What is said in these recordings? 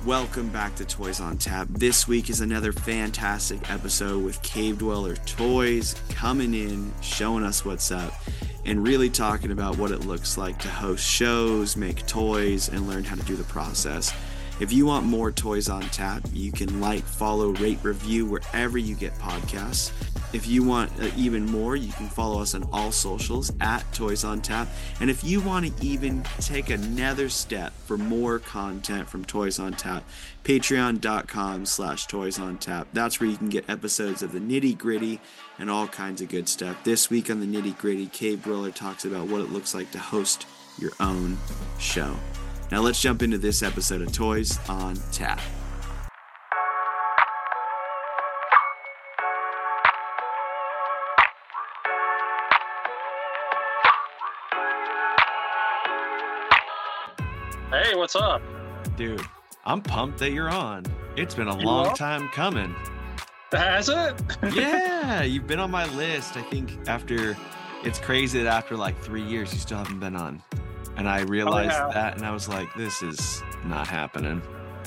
Welcome back to Toys on Tap. This week is another fantastic episode with Cave Dweller Toys coming in, showing us what's up, and really talking about what it looks like to host shows, make toys, and learn how to do the process. If you want more Toys on Tap, you can like, follow, rate, review wherever you get podcasts. If you want even more, you can follow us on all socials at Toys on Tap. And if you want to even take another step for more content from Toys on Tap, patreon.com/Toys on Tap. That's where you can get episodes of the nitty gritty and all kinds of good stuff. This week on the nitty gritty, Cave Dweller talks about what it looks like to host your own show. Now let's jump into this episode of Toys on Tap. Hey, what's up? Dude, I'm pumped that you're on. It's been a long time coming. Has it? Yeah, you've been on my list. I think it's crazy that after like 3 years, you still haven't been on. And I realized that, and I was like, this is not happening.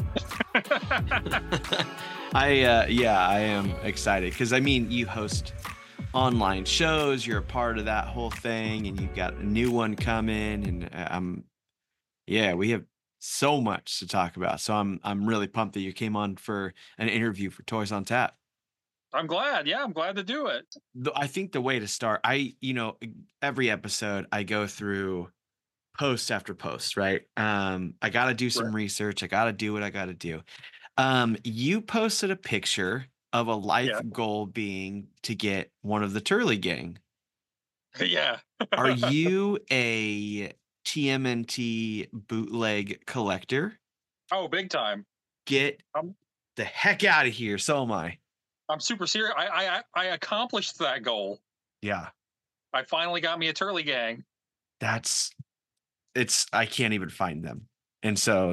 I am excited because, I mean, you host online shows, you're a part of that whole thing, and you've got a new one coming, and we have so much to talk about. So I'm really pumped that you came on for an interview for Toys on Tap. I'm glad. Yeah, I'm glad to do it. I think the way to start, every episode I go through post after post, right? I got to do some research. I got to do what I got to do. You posted a picture of a life goal being to get one of the Turley Gang. Yeah. Are you a TMNT bootleg collector? Oh, big time. Get the heck out of here. So am I. I'm super serious. I accomplished that goal. Yeah. I finally got me a Turley Gang. I can't even find them. And so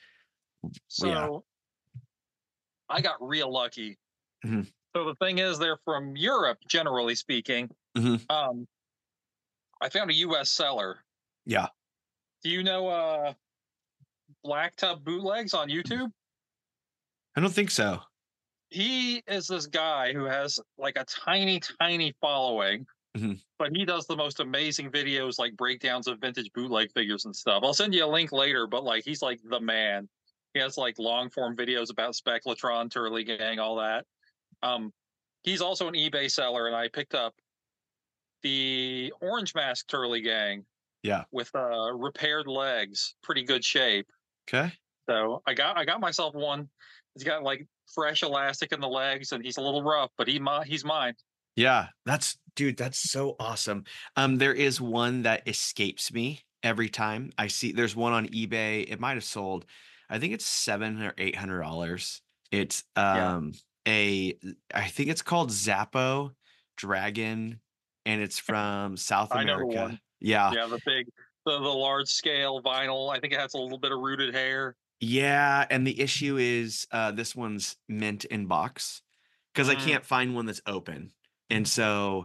I got real lucky. Mm-hmm. So the thing is, they're from Europe, generally speaking. Mm-hmm. I found a US seller. Yeah. Do you know Blacktub Bootlegs on YouTube? I don't think so. He is this guy who has like a tiny following, but he does the most amazing videos, like breakdowns of vintage bootleg figures and stuff. I'll send you a link later, but like he's like the man. He has like long form videos about Spectratron, Turley Gang, all that. He's also an eBay seller, and I picked up the Orange Mask Turley Gang. Yeah. With repaired legs, pretty good shape. Okay. So I got myself one. He's got like fresh elastic in the legs, and he's a little rough, but he's mine. Yeah, that's so awesome. There is one that escapes me every time I see. There's one on eBay. It might have sold. I think it's $700 or $800. It's I think it's called Zappo Dragon, and it's from South America. I know one. Yeah, the large scale vinyl. I think it has a little bit of rooted hair. Yeah, and the issue is this one's mint in box because I can't find one that's open. And so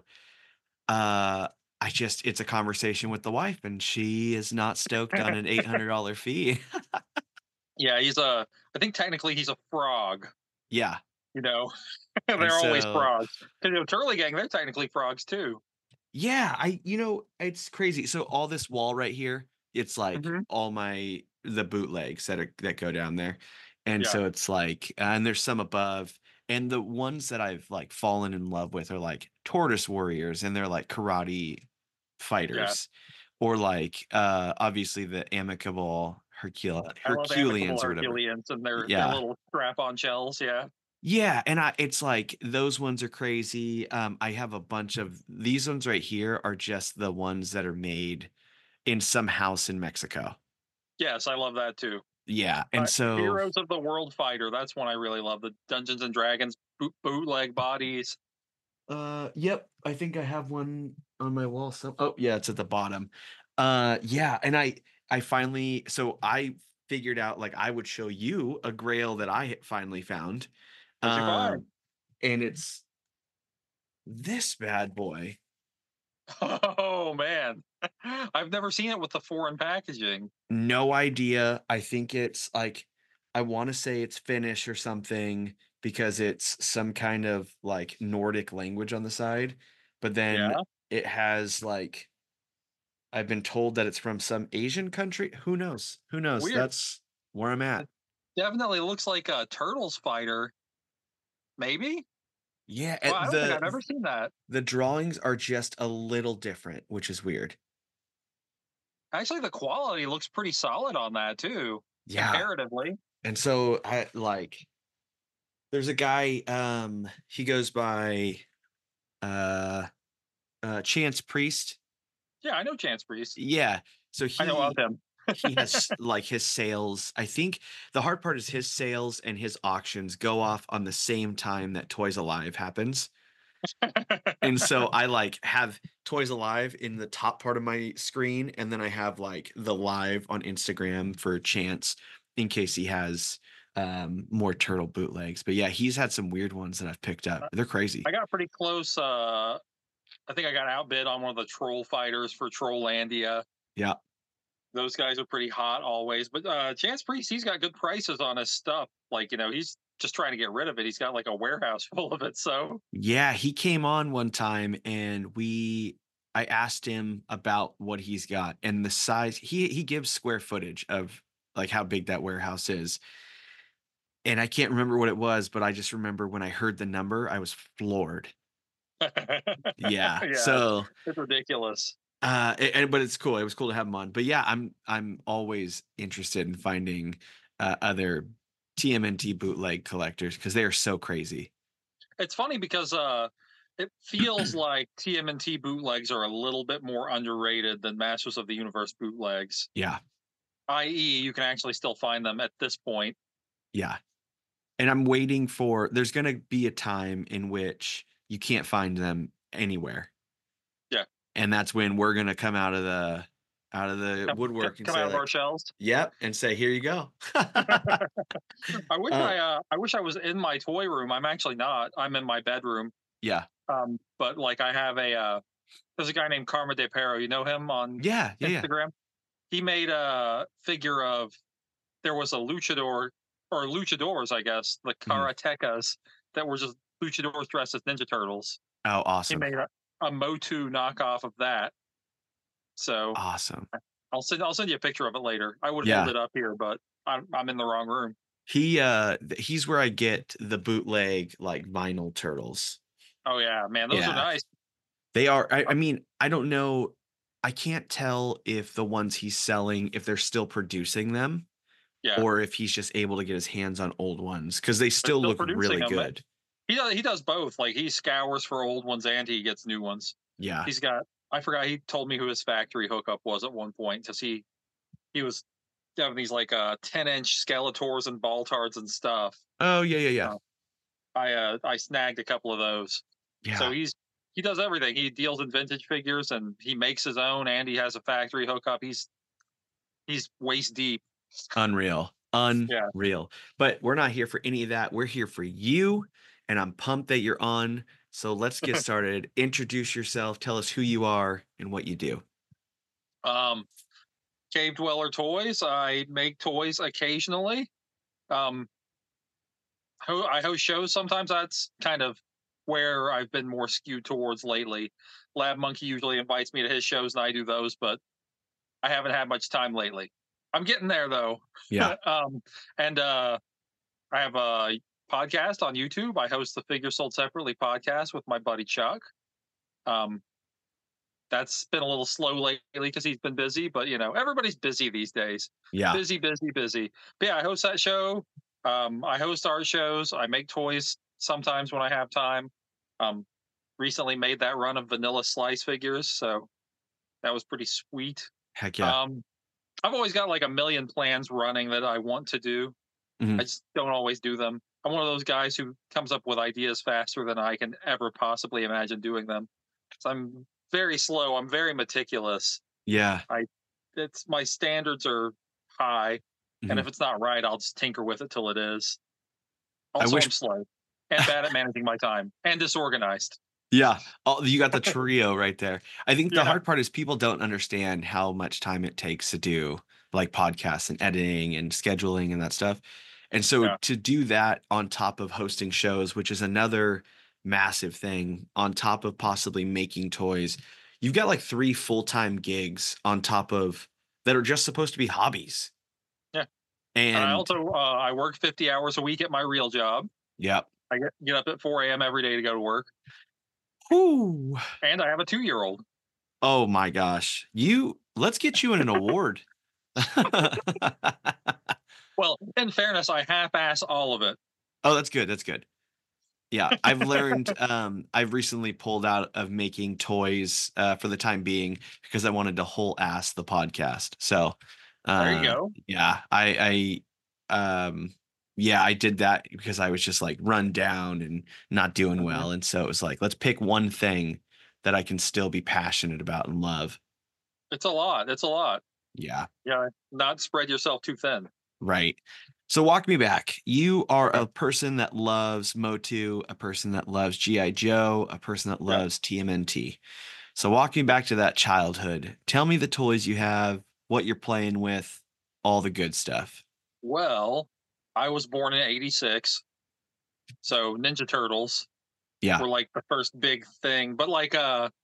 it's a conversation with the wife, and she is not stoked on an $800 fee. Yeah, I think technically he's a frog. Yeah. They're always frogs. Because Turley Gang, they're technically frogs too. Yeah, it's crazy. So all this wall right here, it's like all the bootlegs that go down there. And so it's like, and there's some above, and the ones that I've like fallen in love with are like Tortoise Warriors, and they're like karate fighters, or like obviously the Amicable Herculeans or whatever. Herculeans and their little strap-on shells. Yeah, and it's like those ones are crazy. I have a bunch of these ones right here are just the ones that are made in some house in Mexico. Yes, I love that too. Yeah, and so Heroes of the World Fighter, that's one I really love. The Dungeons and Dragons bootleg bodies. Yep, I think I have one on my wall. Oh yeah, it's at the bottom. Yeah, and I finally, so I figured out like I would show you a grail that I finally found. And it's this bad boy. Oh man, I've never seen it with the foreign packaging. No idea. I think it's like I want to say it's Finnish or something because it's some kind of like Nordic language on the side, but then Yeah, it has like I've been told that it's from some Asian country. Who knows? Who knows? weird. That's where I'm at. It definitely looks like a Turtles fighter. Maybe. Yeah, Well, I don't think I've ever seen that. the drawings are just a little different, which is weird. Actually, the quality looks pretty solid on that too, Yeah. comparatively. And so I like there's a guy he goes by uh Chance Priest. Yeah, I know Chance Priest. Yeah. So I know of him. he has like his sales. I think the hard part is his sales and his auctions go off on the same time that Toys Alive happens. And so I like have Toys Alive in the top part of my screen, and then I have like the live on Instagram for Chance in case he has more turtle bootlegs. But yeah, he's had some weird ones that I've picked up. They're crazy. I got pretty close. I think I got outbid on one of the troll fighters for Trollandia. Yeah. Those guys are pretty hot always. But Chance Priest, he's got good prices on his stuff. Like, he's just trying to get rid of it. He's got like a warehouse full of it. So Yeah, he came on one time and I asked him about what he's got and the size. He gives square footage of like how big that warehouse is. And I can't remember what it was, but I just remember when I heard the number, I was floored. Yeah. yeah, So it's ridiculous. but it's cool. It was cool to have him on. But yeah, I'm always interested in finding other TMNT bootleg collectors because they are so crazy. It's funny because it feels like TMNT bootlegs are a little bit more underrated than Masters of the Universe bootlegs. Yeah. I.e., you can actually still find them at this point. Yeah. And I'm waiting for there's going to be a time in which you can't find them anywhere. Yeah. And that's when we're going to come out of the woodwork and come say out of like, our shells. Yep, and say here you go. I wish I was in my toy room. I'm actually not. I'm in my bedroom. Yeah. But like I have there's a guy named Karma De Pero. You know him on Instagram? Yeah. He made a figure of there was a luchador or luchadors, I guess, the karatecas that were just luchadors dressed as Ninja Turtles. Oh, awesome. He made a Motu knockoff of that. So awesome. I'll send you a picture of it later. I would hold it up here, but I'm in the wrong room. He's where I get the bootleg like vinyl turtles. Oh yeah, man, those are nice. They are. I mean, I don't know. I can't tell if the ones he's selling, if they're still producing them, or if he's just able to get his hands on old ones because they still look really good. He does both. Like he scours for old ones and he gets new ones. Yeah, he's got. I forgot. He told me who his factory hookup was at one point because he was having these like 10-inch Skeletors and Baltards and stuff. Oh yeah. I snagged a couple of those. Yeah. So he does everything. He deals in vintage figures and he makes his own and he has a factory hookup. He's waist deep. Unreal. But we're not here for any of that. We're here for you, and I'm pumped that you're on. So let's get started. Introduce yourself. Tell us who you are and what you do. Cave Dweller Toys. I make toys occasionally. I host shows sometimes. That's kind of where I've been more skewed towards lately. Lab Monkey usually invites me to his shows and I do those, but I haven't had much time lately. I'm getting there though. Yeah. And I have a podcast on YouTube. I host the Figure Sold Separately podcast with my buddy Chuck. That's been a little slow lately because he's been busy, but everybody's busy these days. Yeah. Busy. But yeah, I host that show. I host our shows. I make toys sometimes when I have time. Recently made that run of Vanilla Slice figures, so that was pretty sweet. Heck yeah. I've always got like a million plans running that I want to do. I just don't always do them. I'm one of those guys who comes up with ideas faster than I can ever possibly imagine doing them. So I'm very slow. I'm very meticulous. Yeah. My standards are high, and if it's not right, I'll just tinker with it till it is. Also, I'm slow and bad at managing my time and disorganized. Yeah. You got the trio right there. I think the hard part is people don't understand how much time it takes to do like podcasts and editing and scheduling and that stuff. And so Yeah. to do that on top of hosting shows, which is another massive thing, on top of possibly making toys, you've got like 3 full-time gigs on top of that are just supposed to be hobbies. Yeah. And I And also I work 50 hours a week at my real job. yeah. I get up at 4 a.m. every day to go to work, Whoo. and I have a 2-year-old. Oh my gosh. Let's get you an award. Well, in fairness, I half-ass all of it. Oh, that's good. That's good. Yeah, I've learned, I've recently pulled out of making toys, for the time being because I wanted to whole ass the podcast. So, There you go. yeah, yeah, I did that because I was just like run down and not doing Mhm. well. And so it was like, let's pick one thing that I can still be passionate about and love. It's a lot. It's a lot. Yeah. Yeah. Not spread yourself too thin. Right. So walk me back. You are Okay. a person that loves Motu, a person that loves G.I. Joe, a person that Yeah. loves TMNT. So walk me back to that childhood. Tell me the toys you have, what you're playing with, all the good stuff. Well, I was born in '86, so Ninja Turtles Yeah. were like the first big thing. But like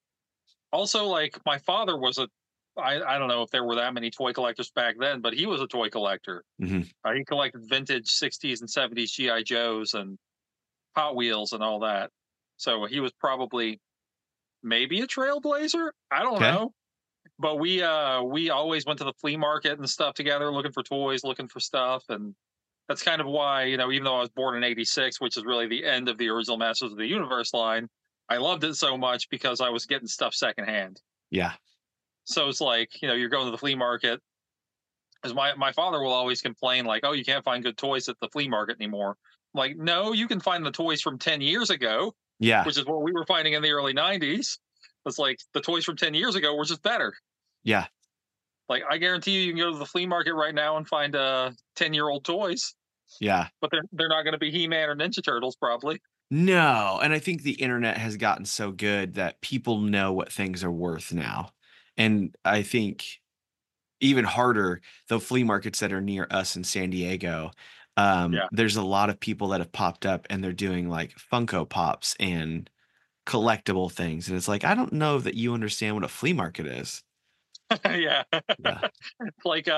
also like my father was a I don't know if there were that many toy collectors back then, but he was a toy collector. Hmm. He collected vintage '60s and '70s GI Joes and Hot Wheels and all that. So he was probably maybe a trailblazer. I don't Okay. know. But we always went to the flea market and stuff together, looking for toys, looking for stuff, and that's kind of why, even though I was born in '86, which is really the end of the original Masters of the Universe line, I loved it so much because I was getting stuff secondhand. Yeah. So it's like, you're going to the flea market. Because my father will always complain, like, oh, you can't find good toys at the flea market anymore. I'm like, no, you can find the toys from 10 years ago, Yeah. which is what we were finding in the early '90s. It's like the toys from 10 years ago were just better. Yeah. Like, I guarantee you can go to the flea market right now and find 10-year-old toys, Yeah. but they're not going to be He-Man or Ninja Turtles probably. No. And I think the internet has gotten so good that people know what things are worth now. And I think even harder, the flea markets that are near us in San Diego, Yeah. there's a lot of people that have popped up and they're doing like Funko Pops and collectible things. And it's like, I don't know that you understand what a flea market is. Yeah. Yeah. Like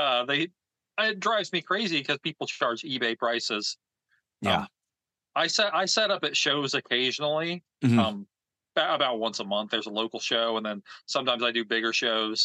it drives me crazy because people charge eBay prices. Yeah. Um I set up at shows occasionally. Mhm. Um about once a month there's a local show, and then sometimes I do bigger shows.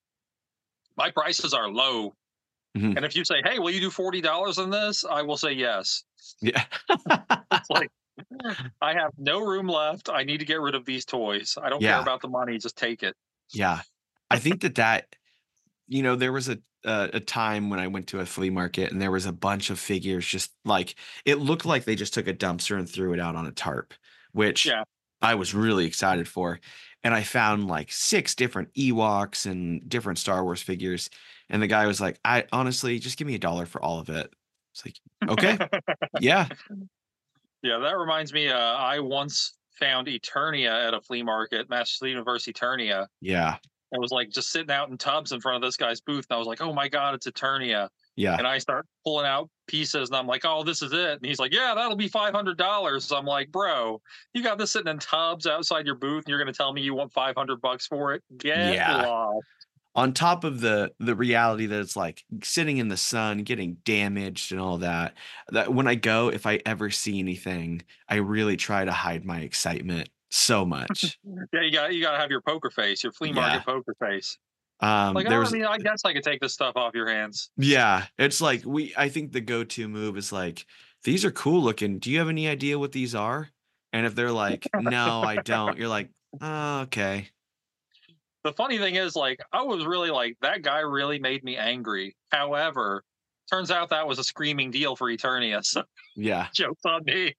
My prices are low. Mhm. And if you say, "Hey, will you do $40 on this?" I will say yes. Yeah. It's like I have no room left. I need to get rid of these toys. I don't care Yeah. about the money. Just take it. Yeah. I think there was a time when I went to a flea market and there was a bunch of figures just like it looked like they just took a dumpster and threw it out on a tarp, which Yeah. I was really excited for. And I found like 6 different Ewoks and different Star Wars figures. And the guy was like, I honestly just give me $1 for all of it. It's like, okay, yeah, Yeah, that reminds me. I once found Eternia at a flea market, Masters of the Universe Eternia. yeah, It was like just sitting out in tubs in front of this guy's booth. And I was like, oh my God, it's Eternia. yeah, And I start pulling out pieces and I'm like, oh, this is it. And he's like, yeah, that'll be $500. I'm like, bro, you got this sitting in tubs outside your booth and you're going to tell me you want $500 for it? Get yeah. lost. On top of the reality that it's like sitting in the sun, getting damaged and all that, that when I go, if I ever see anything, I really try to hide my excitement so much. Yeah, you got to have your poker face, your flea Yeah. market poker face. Like, oh, I There's mean, I guess I could take this stuff off your hands. yeah, it's like I think the go-to move is like, these are cool looking. Do you have any idea what these are? And if they're like, no, I don't, you're like, oh, okay. The funny thing is, like, I was really like, that guy really made me angry. However, turns out that was a screaming deal for Eternia. So Yeah. jokes on me.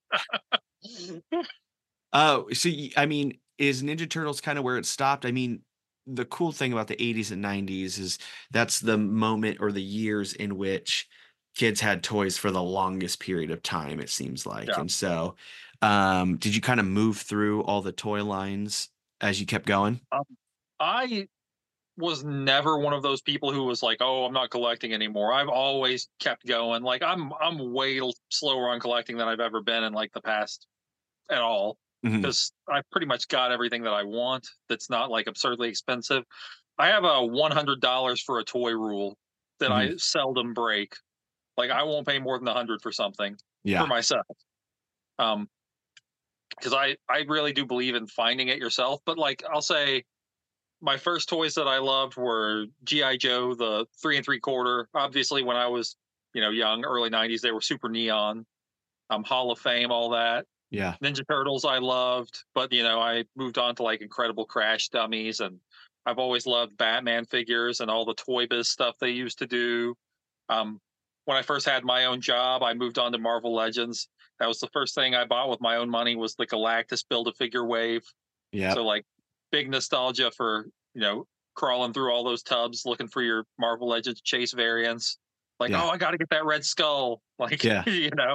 Oh, so I mean, is Ninja Turtles kind of where it stopped? I mean, the cool thing about the 80s and 90s is that's the moment or the years in which kids had toys for the longest period of time, it seems like. Yeah. And so, did you kind of move through all the toy lines as you kept going? Um, I was never one of those people who was like, "Oh, I'm not collecting anymore." I've always kept going. Like I'm way slower on collecting than I've ever been in like the past at all, Mhm. because I've pretty much got everything that I want that's not like absurdly expensive. I have a $100 for a toy rule that Mhm. I seldom break. Like I won't pay more than 100 for something for Yeah. myself. Um, because I really do believe in finding it yourself. But like I'll say my first toys that I loved were GI Joe, the 3 3/4. Obviously, when I was young, early '90s, they were super neon. Hall of Fame, all that. Yeah. Ninja Turtles, I loved, but I moved on to like Incredible Crash dummies, and I've always loved Batman figures and all the Toy Biz stuff they used to do. Um, when I first had my own job, I moved on to Marvel Legends. That was the first thing I bought with my own money was the Galactus Build-A-Figure wave. Yep. So like big nostalgia for crawling through all those tubs looking for your Marvel Legends Chase variants. Like, Yeah. oh, I got to get that Red Skull. Like, Yeah.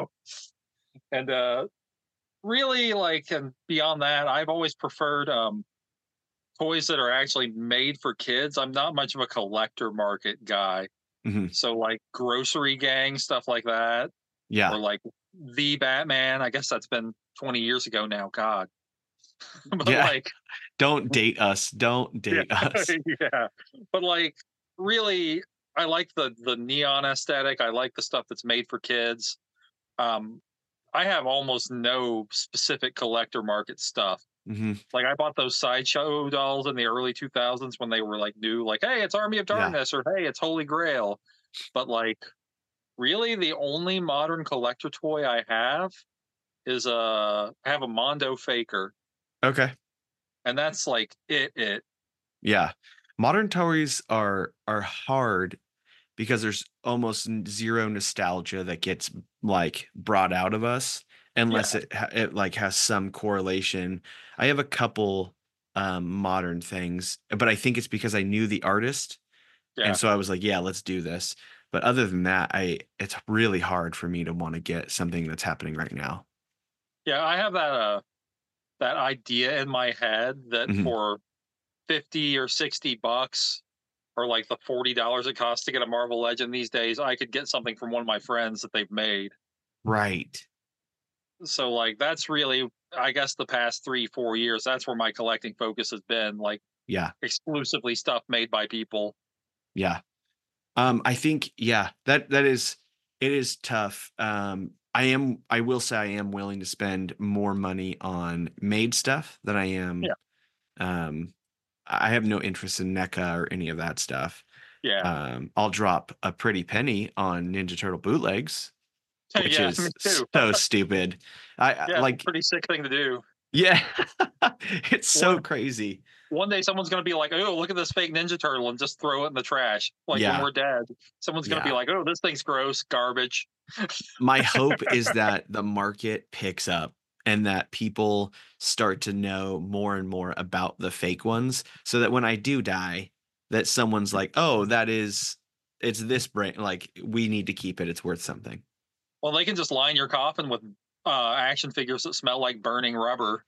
and really like, and beyond that, I've always preferred toys that are actually made for kids. I'm not much of a collector market guy. Mhm. So like Grocery Gang, stuff like that, Yeah. or like the Batman. I guess that's been 20 years ago now. God, but Yeah. like, Don't date us. Don't yeah, date us. yeah. But like, really, I like the neon aesthetic. I like the stuff that's made for kids. Um, I have almost no specific collector market stuff. Mhm. Like I bought those sideshow dolls in the early 2000s when they were like new, like, hey, it's Army of Yeah. Darkness, or hey, it's Holy Grail. But like, really, the only modern collector toy I have is I have a Mondo Faker, Okay. and that's like it. Yeah. Modern toys are hard because there's almost zero nostalgia that gets like brought out of us unless Yeah, it like has some correlation. I have a couple modern things, but I think it's because I knew the artist and yeah, so I was like, yeah, let's do this. But other than that, it's really hard for me to want to get something that's happening right now. yeah. I have that idea in my head that Mhm. for 50 or 60 bucks, or like the $40 it costs to get a Marvel Legend these days, I could get something from one of my friends that they've made. Right. So like that's really, I guess, the past 3 4 years, that's where my collecting focus has been, like Yeah. exclusively stuff made by people. Yeah. I think, yeah, that is it is tough. I will say I am willing to spend more money on made stuff than I am. Yeah, Um, I have no interest in NECA or any of that stuff. yeah. I'll drop a pretty penny on Ninja Turtle bootlegs, which Yeah, me is too. so stupid. I Yeah, it's a like, pretty sick thing to do. yeah, it's so one crazy. one day someone's going to be like, oh, look at this fake Ninja Turtle, and just throw it in the trash. Like when Yeah, we're dead, someone's going to be yeah. like, oh, this thing's gross, garbage. My hope is that the market picks up and that people start to know more and more about the fake ones so that when I do die, that someone's like, "Oh, it's this brand, like, we need to keep it. It's worth something." Well, they can just line your coffin with action figures that smell like burning rubber.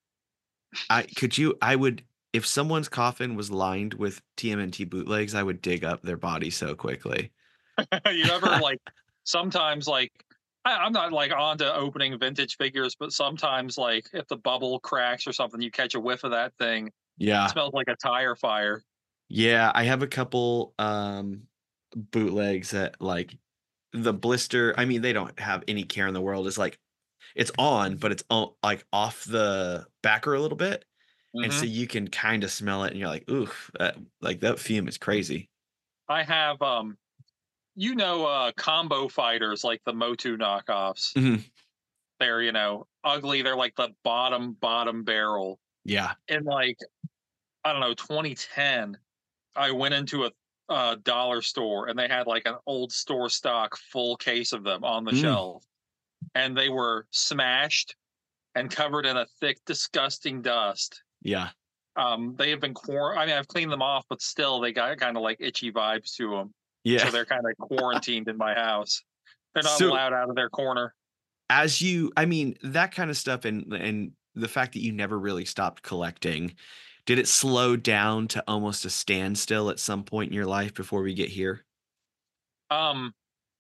I would if someone's coffin was lined with TMNT bootlegs, I would dig up their body so quickly. You ever like sometimes like I'm not like onto opening vintage figures, but sometimes like if the bubble cracks or something, you catch a whiff of that thing. It Yeah. smells like a tire fire. Yeah, I have a couple, bootlegs that, like, the blister I mean, they don't have any care in the world. It's like it's on, but it's o like, off the backer a little bit, and so Hmm. you can kinda smell it, and you're like, "Oof," like, that fume is crazy. I have combo fighters like the Motu knockoffs. Mhm. They're ugly. They're like the bottom barrel. Yeah. And like I don't know, 2010, I went into a dollar store and they had like an old store stock full case of them on the Mm. shelf, and they were smashed and covered in a thick, disgusting dust. Yeah. They have been I mean, I've cleaned them off, but still, they got kind of like itchy vibes to them. Yeah. So they're kind of quarantined in my house. They're not So, allowed out of their corner. that kind of stuff and the fact that you never really stopped collecting, Did it slow down to almost a standstill at some point in your life before we get here? Um,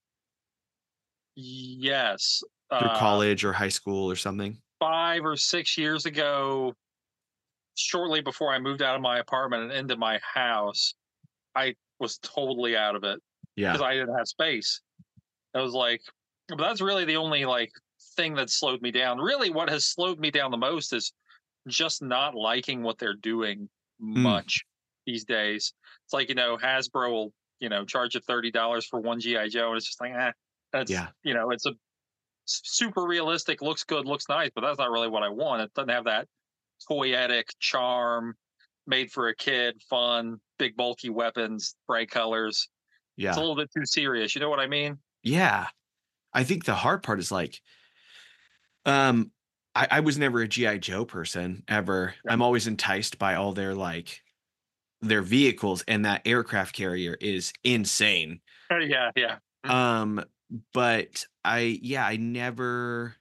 yes. Through Uh, college or high school or something? 5 or 6 years ago, shortly before I moved out of my apartment and into my house, I was totally out of it Yeah. because I didn't have space. I was like, but that's really the only like thing that slowed me down. Really, what has slowed me down the most is just not liking what they're doing Mm, much these days. It's like, Hasbro will, charge you $30 for one GI Joe, and it's just like, that's, yeah. it's a super realistic, looks good, looks nice, but that's not really what I want. It doesn't have that toyetic charm, made for a kid, fun, big bulky weapons, bright colors. It's a Yeah. little bit too serious. You know what I mean? Yeah. I think the hard part is like, um, I was never a GI Joe person ever. Yeah. I'm always enticed by all their vehicles, and that aircraft carrier is insane. Yeah, yeah. Um, but I never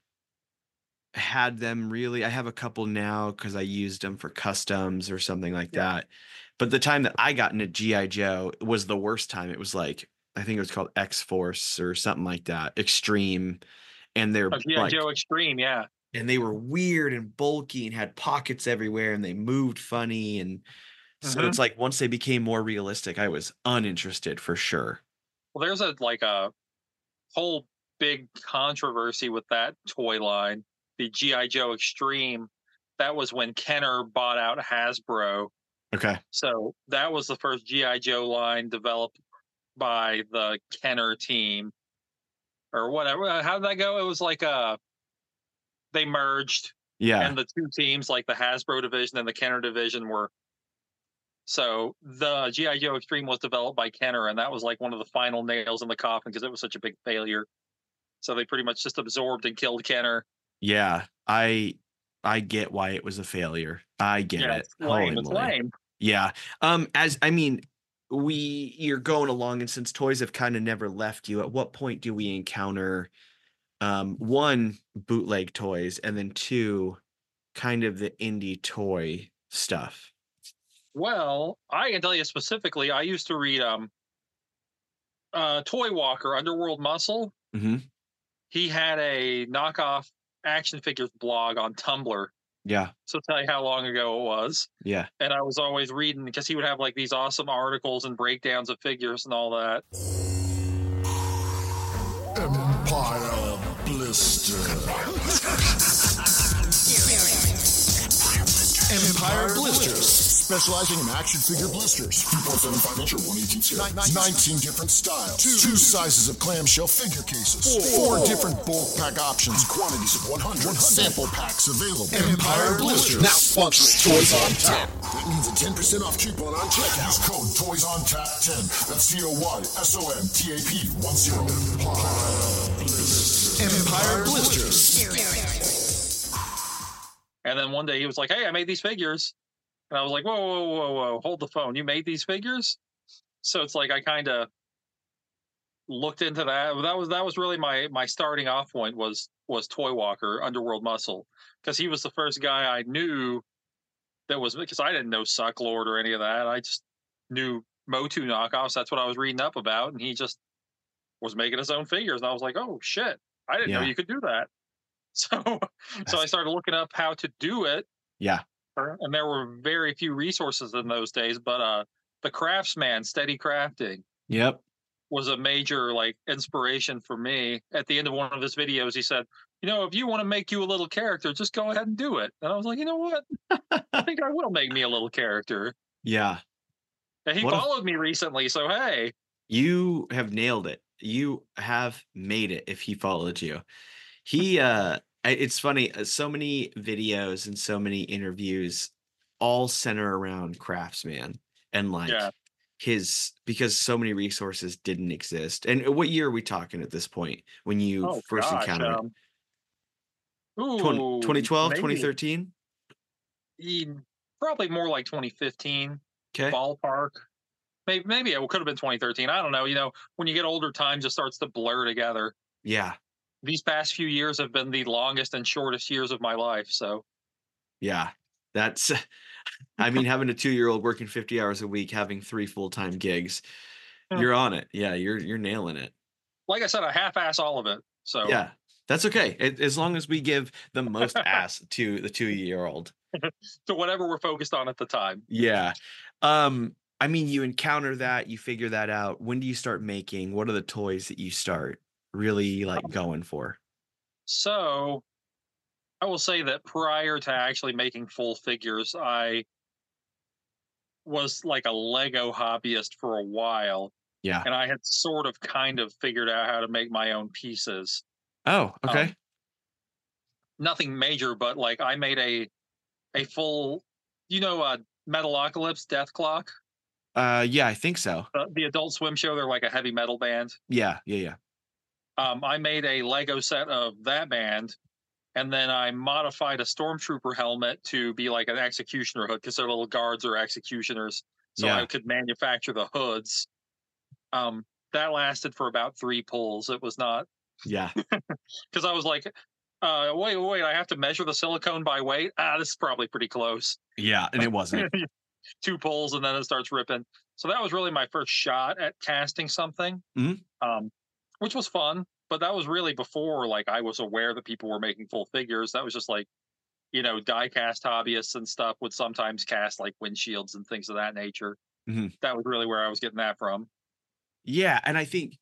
had them really. I have a couple now because I used them for customs or something like Yeah. that. But the time that I got into GI Joe was the worst time. It was like, I think it was called X Force or something like that, Extreme, and they're Oh, GI like, Joe Extreme, yeah. and they were weird and bulky and had pockets everywhere and they moved funny. And so Hmm. it's like once they became more realistic, I was uninterested for sure. Well, there's a whole big controversy with that toy line, the GI Joe Extreme. That was when Kenner bought out Hasbro. Okay. So that was the first GI Joe line developed by the Kenner team or whatever. How did that go? It was like they merged, Yeah. and the two teams, like the Hasbro division and the Kenner division, were. So the GI Joe Extreme was developed by Kenner, and that was like one of the final nails in the coffin because it was such a big failure. So they pretty much just absorbed and killed Kenner. Yeah. I get why it was a failure. I get Yeah, it. it's Holy lame. It's moly. lame. Yeah. As I mean, you're going along, and since toys have kind of never left you, at what point do we encounter one, bootleg toys, and then two, kind of the indie toy stuff? Well, I can tell you specifically, I used to read Toy Walker, Underworld Muscle. Mm-hmm. He had a knockoff action figures blog on Tumblr. Yeah. So I'll tell you how long ago it was. Yeah. And I was always reading because he would have like these awesome articles and breakdowns of figures and all that. Empire Blister. Empire Blisters. Specializing in action figure blisters. 3.75 inch or 1/18 19 different styles. Two sizes of clamshell figure cases. Four different bulk pack options. Quantities of 100. Sample packs available. Empire Blisters. Now functioning. Toys on tap. That means a 10% off coupon on checkout. Use code Toys on Tap 10. That's COYSONTAP 10. Empire Blisters. And then one day he was like, "Hey, I made these figures." And I was like, "Whoa, whoa, whoa, whoa, hold the phone. You made these figures?" So it's like I kind of looked into that. That was really my starting off point was Toy Walker, Underworld Muscle, because he was the first guy I knew that was, because I didn't know Sucklord or any of that. I just knew Motu knockoffs. That's what I was reading up about, and he just was making his own figures. And I was like, "Oh shit, I didn't know Yeah. you could do that." So I started looking up how to do it. Yeah. And there were very few resources in those days, but the Craftsman, Steady Crafting, Yep. was a major like inspiration for me. At the end of one of his videos, he said, "If you want to make you a little character, just go ahead and do it." And I was like, "You know what? I think I will make me a little character." Yeah. And he What a followed me recently, so hey. You have nailed it. You have made it if he followed you. He it's funny, so many videos and so many interviews all center around Craftsman and like Yeah. his, because so many resources didn't exist. And what year are we talking at this point when you Oh first gosh. encountered it? Ooh, 2012, maybe 2013? probably more like 2015 Okay. ballpark. Maybe it could have been 2013. I don't know. When you get older, time just starts to blur together. Yeah. These past few years have been the longest and shortest years of my life. So Yeah. That's, I mean, having a 2-year-old working 50 hours a week, having 3 full-time gigs, you're on it. Yeah, you're nailing it. Like I said, I half-ass all of it. So Yeah, that's okay. As long as we give the most ass to the 2-year-old. to whatever we're focused on at the time. Yeah. I mean, you encounter that, you figure that out. When do you start making? What are the toys that you start really like going for? So I will say that prior to actually making full figures, I was like a Lego hobbyist for a while, Yeah. and I had sort of kind of figured out how to make my own pieces. Oh, okay. Nothing major, but like I made a full, Metalocalypse, Death Clock, Yeah, I think so. the Adult Swim show. They're like a heavy metal band. Yeah, yeah. I made a Lego set of that band, and then I modified a stormtrooper helmet to be like an executioner hood because their little guards are executioners. So Yeah. I could manufacture the hoods. That lasted for about 3 pulls. It was not Yeah. because I was like, wait, I have to measure the silicone by weight. This is probably pretty close. Yeah, and it wasn't. 2 pulls and then it starts ripping. So that was really my first shot at casting something, which was fun. But that was really before like I was aware that people were making full figures. That was just like, die cast hobbyists and stuff would sometimes cast like windshields and things of that nature. That was really where I was getting that from. Yeah, and I think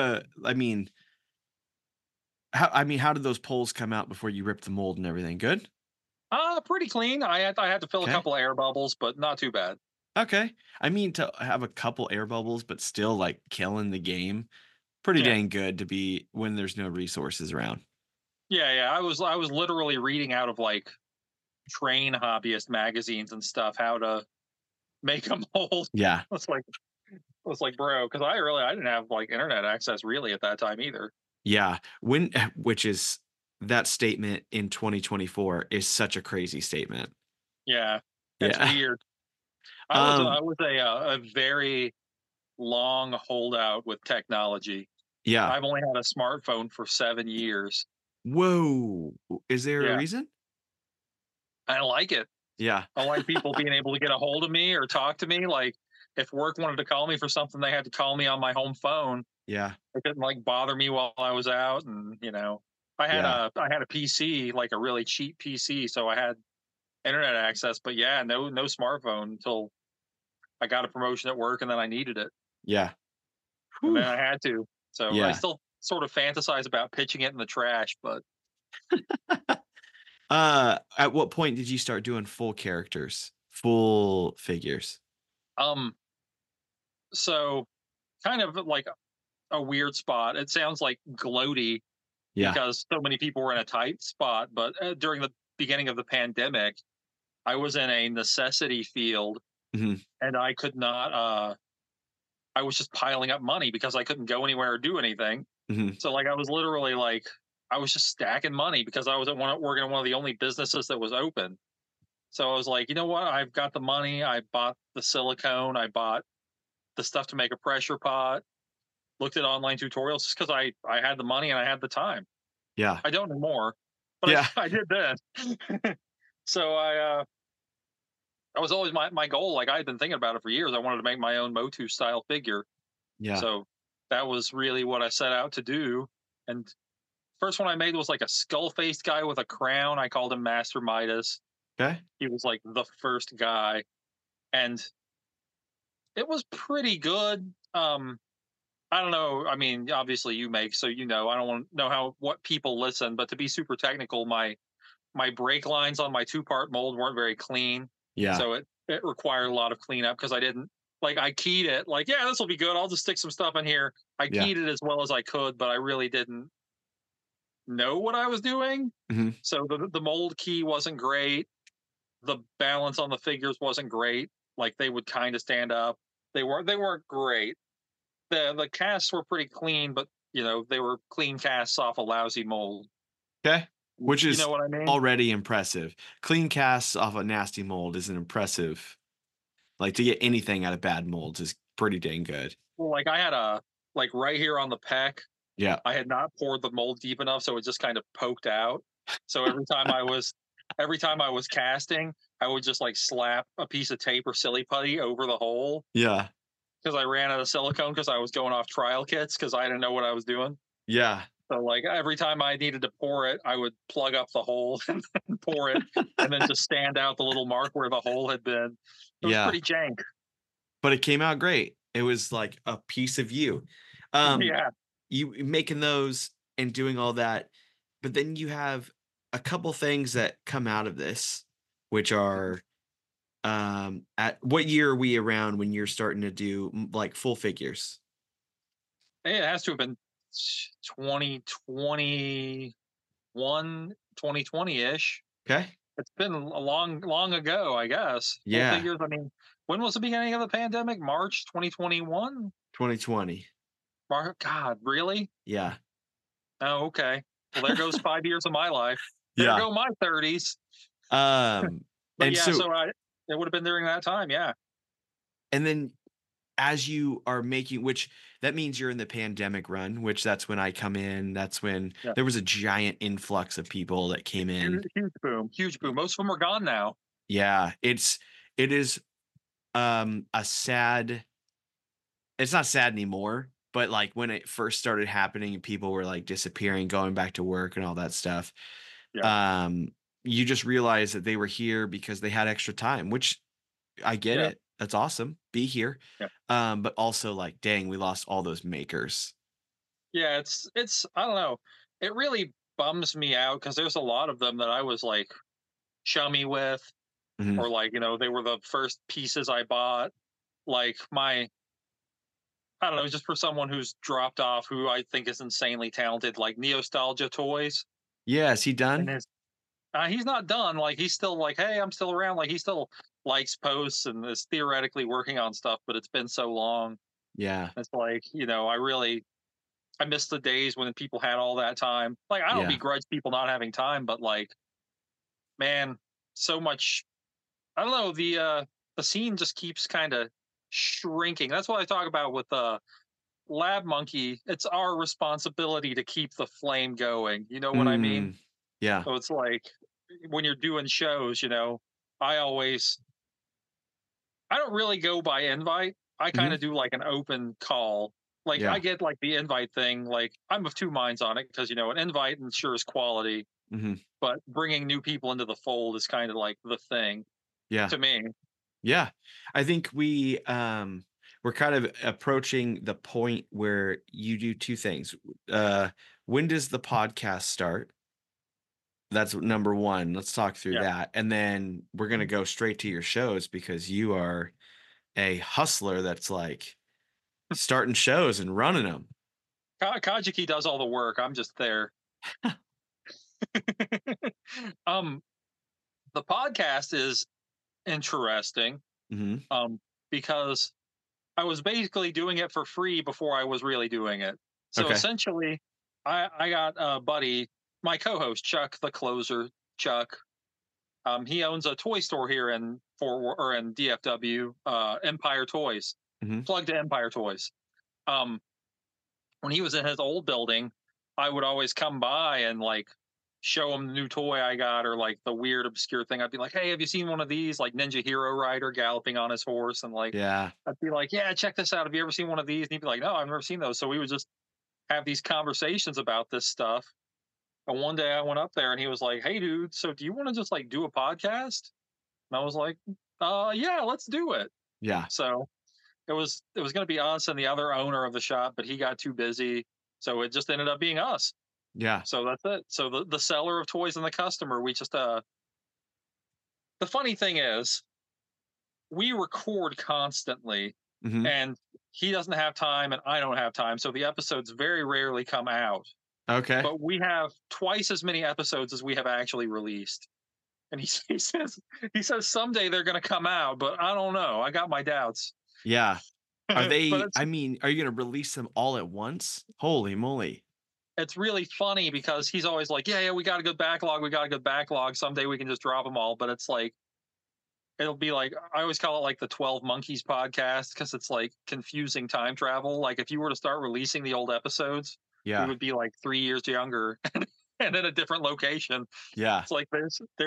how did those poles come out before you ripped the mold and everything? Good? Pretty clean. I had to fill a couple of air bubbles, but not too bad. Okay. I mean, to have a couple air bubbles, but still like killing the game, pretty dang good to be when there's no resources around. Yeah. I was literally reading out of like train hobbyist magazines and stuff how to make a mold. Yeah. It's like, bro, because I didn't have like internet access really at that time either. Yeah. Which is that statement in 2024 is such a crazy statement. Yeah. It's weird. I was a very long holdout with technology. Yeah. I've only had a smartphone for 7 years. Whoa. Is there a reason? I like it. Yeah. I like people being able to get a hold of me or talk to me. Like if work wanted to call me for something, they had to call me on my home phone. Yeah. It couldn't like bother me while I was out. And, I had a PC, like a really cheap PC. So I had internet access, but no smartphone until I got a promotion at work and then I needed it. Yeah. And then I had to. So I still sort of fantasize about pitching it in the trash, but at what point did you start doing full characters, full figures? So kind of like a weird spot. It sounds like gloaty because so many people were in a tight spot, but during the beginning of the pandemic, I was in a necessity field and I could not I was just piling up money because I couldn't go anywhere or do anything. So like I was literally like I was just stacking money because I was working at one of the only businesses that was open. So I was like, you know what? I've got the money. I bought the silicone. I bought the stuff to make a pressure pot. Looked at online tutorials just because I had the money and I had the time. Yeah. I don't anymore, but I did then. So that was always my goal. Like I had been thinking about it for years. I wanted to make my own Motu style figure. Yeah. So that was really what I set out to do. And first one I made was like a skull-faced guy with a crown. I called him Master Midas. Okay. He was like the first guy. And it was pretty good. I don't know. I mean, obviously you make, so I don't want to know what people listen, but to be super technical, my brake lines on my 2-part mold weren't very clean. Yeah. So it required a lot of cleanup because I didn't I keyed it like, this will be good. I'll just stick some stuff in here. I keyed it as well as I could, but I really didn't know what I was doing. So the mold key wasn't great. The balance on the figures wasn't great. Like they would kind of stand up. They weren't great. The casts were pretty clean, but they were clean casts off a lousy mold. Okay. Which is what I mean? Already impressive. Clean casts off a nasty mold is an impressive. Like to get anything out of bad molds is pretty dang good. Well, like I had right here on the pec. Yeah. I had not poured the mold deep enough, so it just kind of poked out. So every time I was casting, I would just like slap a piece of tape or silly putty over the hole. Yeah. Because I ran out of silicone because I was going off trial kits because I didn't know what I was doing. Yeah. So like every time I needed to pour it, I would plug up the hole and pour it, and then just stand out the little mark where the hole had been. It was pretty jank. But it came out great. It was like a piece of you. Yeah. You making those and doing all that, but then you have a couple things that come out of this, which are at what year are we around when you're starting to do like full figures? It has to have been 2021, 2020-ish. Okay. It's been a long ago, I guess. Yeah. Full figures, I mean, when was the beginning of the pandemic? March 2021? 2020. God, really? Yeah. Oh, okay. Well, there goes 5 years of my life. There go my 30s. But and yeah, so it would have been during that time, yeah. And then as you are making, which that means you're in the pandemic run, which that's when I come in. That's when there was a giant influx of people that came in. Huge boom. Most of them are gone now. Yeah, it is a sad. It's not sad anymore, but like when it first started happening and people were like disappearing, going back to work and all that stuff. Yeah. You just realize that they were here because they had extra time, which I get it. That's awesome. Be here. Yeah. But also like, dang, we lost all those makers. Yeah, it's I don't know. It really bums me out because there's a lot of them that I was like chummy with, or like, you know, they were the first pieces I bought. Like I don't know, just for someone who's dropped off, who I think is insanely talented, like Neostalgia Toys. Yeah, is he done? He's not done. Like he's still like, hey, I'm still around. Like he still likes posts and is theoretically working on stuff, but it's been so long. Yeah. It's like, you know, I miss the days when people had all that time. Like I don't begrudge people not having time, but like, man, so much. I don't know. The scene just keeps kind of shrinking. That's what I talk about with Lab Monkey. It's our responsibility to keep the flame going. You know what I mean? Yeah. So it's like when you're doing shows, you know, I don't really go by invite. I kind of do like an open call. Like I get like the invite thing. Like I'm of two minds on it because, you know, an invite ensures quality, but bringing new people into the fold is kind of like the thing. Yeah. To me. Yeah. I think we're kind of approaching the point where you do two things. When does the podcast start? That's number one. Let's talk through that. And then we're going to go straight to your shows because you are a hustler that's like starting shows and running them. Kajiki does all the work. I'm just there. The podcast is interesting because I was basically doing it for free before I was really doing it. So essentially, I got a buddy, my co-host Chuck, the closer Chuck. He owns a toy store here in DFW, Empire Toys. Plug to Empire Toys. When he was in his old building, I would always come by and like show him the new toy I got, or like the weird obscure thing. I'd be like, hey, have you seen one of these? Like Ninja Hero Rider galloping on his horse. And like, I'd be like, yeah, check this out. Have you ever seen one of these? And he'd be like, no, I've never seen those. So we would just have these conversations about this stuff. And one day I went up there and he was like, hey dude, so do you want to just like do a podcast? And I was like, yeah, let's do it. Yeah. So it was going to be us and the other owner of the shop, but he got too busy. So it just ended up being us. Yeah. So that's it. So the seller of toys and the customer, we just the funny thing is we record constantly and he doesn't have time and I don't have time. So the episodes very rarely come out. Okay. But we have twice as many episodes as we have actually released. And he says someday they're going to come out, but I don't know. I got my doubts. Yeah. Are they, I mean, are you going to release them all at once? Holy moly. It's really funny because he's always like, yeah, we got a good backlog. We got a good backlog. Someday we can just drop them all. But it's like, it'll be like, I always call it like the 12 Monkeys podcast because it's like confusing time travel. Like if you were to start releasing the old episodes, we would be like 3 years younger and in a different location. Yeah. It's like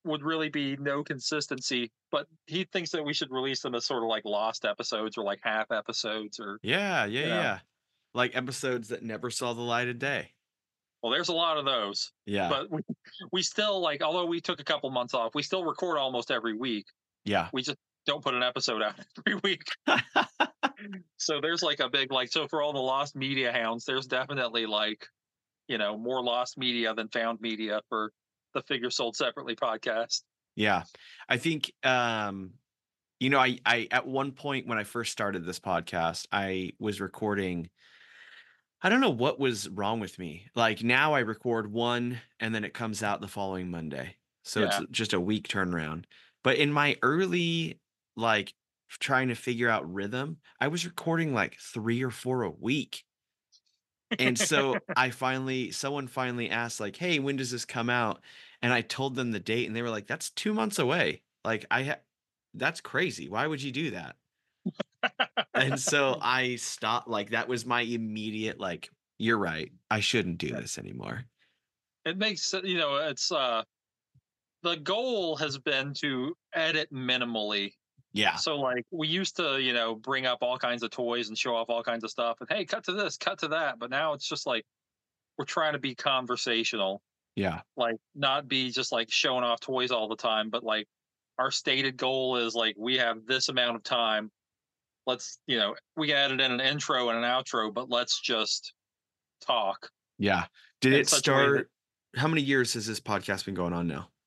would really be no consistency, but he thinks that we should release them as sort of like lost episodes or like half episodes or Yeah. Like episodes that never saw the light of day. Well, there's a lot of those. Yeah. But we still, like, although we took a couple months off, we still record almost every week. Yeah. We just don't put an episode out every week. So there's like a big, like, so for all the lost media hounds, there's definitely like, more lost media than found media for the Figure Sold Separately podcast. Yeah. I think, I at one point when I first started this podcast, I was recording, I don't know what was wrong with me. Like now I record one and then it comes out the following Monday. So it's just a week turnaround. But in my early, like trying to figure out rhythm, I was recording like 3 or 4 a week. And so someone finally asked like, hey, when does this come out? And I told them the date and they were like, that's 2 months away. Like that's crazy. Why would you do that? And so I stopped. Like that was my immediate, like, you're right. I shouldn't do this anymore. It makes, it's, the goal has been to edit minimally. Yeah. So like we used to, bring up all kinds of toys and show off all kinds of stuff and hey, cut to this, cut to that. But now it's just like, we're trying to be conversational. Yeah. Like not be just like showing off toys all the time, but like our stated goal is like, we have this amount of time. Let's, we added in an intro and an outro, but let's just talk. Yeah. Did it start? How many years has this podcast been going on now?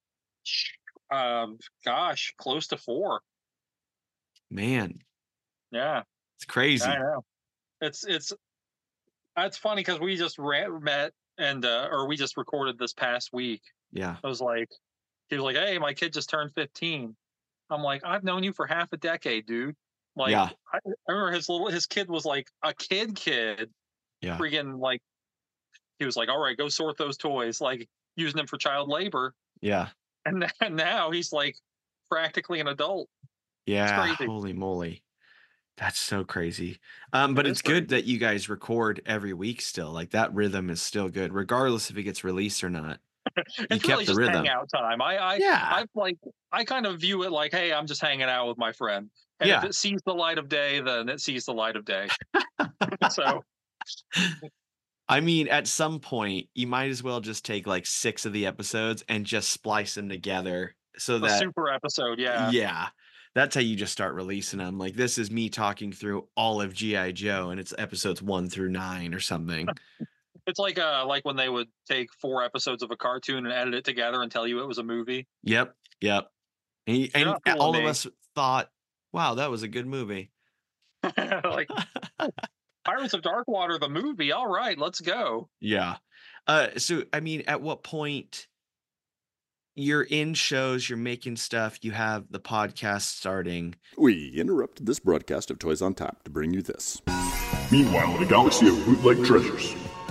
Gosh, close to 4. Man. Yeah. It's crazy. I know. It's funny because we just met and or we just recorded this past week. Yeah. I was like, he was like, hey, my kid just turned 15. I'm like, I've known you for half a decade, dude. Like, yeah. I remember his kid was like a kid. Yeah. Freaking like, he was like, all right, go sort those toys, like using them for child labor. Yeah. And now he's like practically an adult. Yeah. Holy moly. That's so crazy. But it's good that you guys record every week still. Like that rhythm is still good, regardless if it gets released or not. It's really just hangout time. I kind of view it like, hey, I'm just hanging out with my friend. And if it sees the light of day, then it sees the light of day. So I mean, at some point, you might as well just take like 6 of the episodes and just splice them together so that super episode, yeah. Yeah. That's how you just start releasing them. Like this is me talking through all of G.I. Joe and it's episodes 1 through 9 or something. It's like when they would take 4 episodes of a cartoon and edit it together and tell you it was a movie. Yep. And all of us thought, wow, that was a good movie. Like Pirates of Darkwater, the movie. All right, let's go. Yeah. So, I mean, at what point you're in shows, you're making stuff, you have the podcast starting. We interrupted this broadcast of Toys on Tap to bring you this. Meanwhile, in a galaxy of bootleg treasures.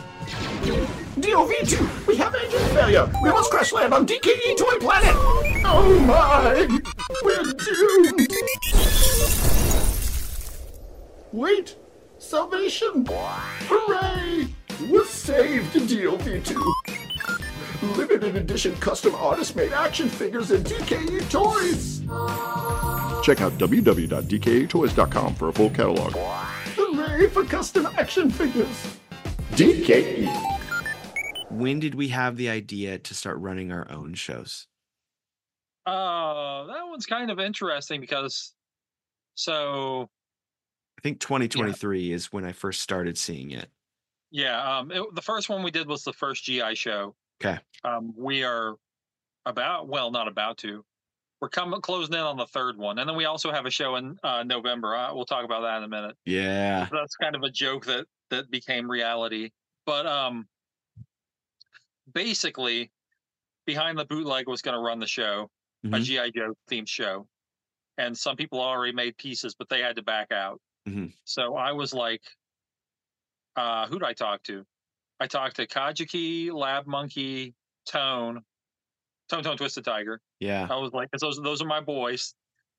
DOV2, we have engine failure. We must crash land on DKE Toy Planet. Oh my, we're doomed. Wait, salvation. Hooray, we're saved, DOV2. Limited edition custom artist-made action figures and DKE Toys. Check out www.dketoys.com for a full catalog. Hooray for custom action figures. DKE. When did we have the idea to start running our own shows? That one's kind of interesting because I think 2023 is when I first started seeing it. Yeah, the first one we did was the first GI show. Okay. We are not about to. We're closing in on the 3rd one, and then we also have a show in November. We'll talk about that in a minute. Yeah, that's kind of a joke that became reality. But basically, Behind the Bootleg was going to run the show, a GI Joe themed show, and some people already made pieces, but they had to back out. Mm-hmm. So I was like, who did I talk to? I talked to Kajuki, Lab Monkey, Tone Twisted Tiger. Yeah. I was like, those are my boys.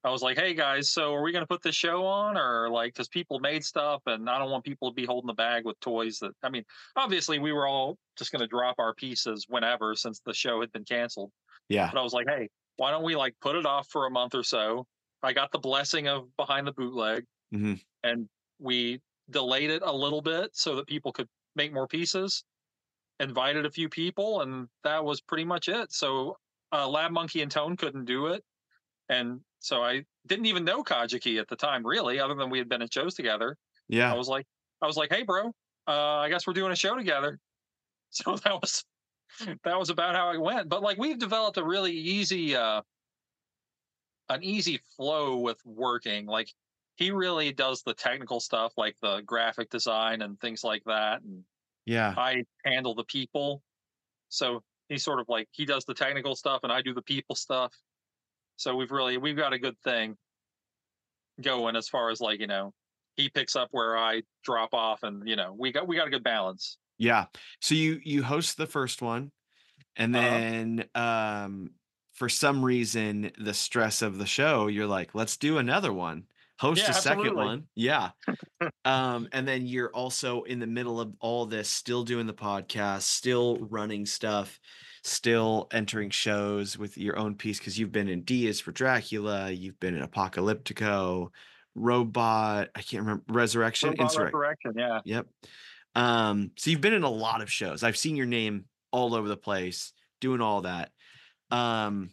I was like, hey guys, so are we going to put this show on, or like, because people made stuff and I don't want people to be holding the bag with toys that, I mean, obviously we were all just going to drop our pieces whenever since the show had been canceled. Yeah. But I was like, hey, why don't we like put it off for a month or so? I got the blessing of Behind the Bootleg, and we delayed it a little bit so that people could make more pieces, invited a few people, and that was pretty much it. So Lab Monkey and Tone couldn't do it. And so I didn't even know Kajiki at the time, really, other than we had been at shows together. Yeah. I was like, hey, bro, I guess we're doing a show together. So that was about how it went. But like, we've developed a really easy, an easy flow with working. Like, he really does the technical stuff, like the graphic design and things like that. And Yeah. I handle the people. So he's sort of like, he does the technical stuff and I do the people stuff. So we've got a good thing going as far as like, he picks up where I drop off, and we got a good balance. Yeah. So you host the first one, and then for some reason, the stress of the show, you're like, let's do another one. Host a second one. Yeah. And then you're also in the middle of all this, still doing the podcast, still running stuff, still entering shows with your own piece, because you've been in Diaz for Dracula, you've been in Apocalyptico, Robot, I can't remember, Resurrection. Resurrection, yeah. Yep. So you've been in a lot of shows. I've seen your name all over the place doing all that. And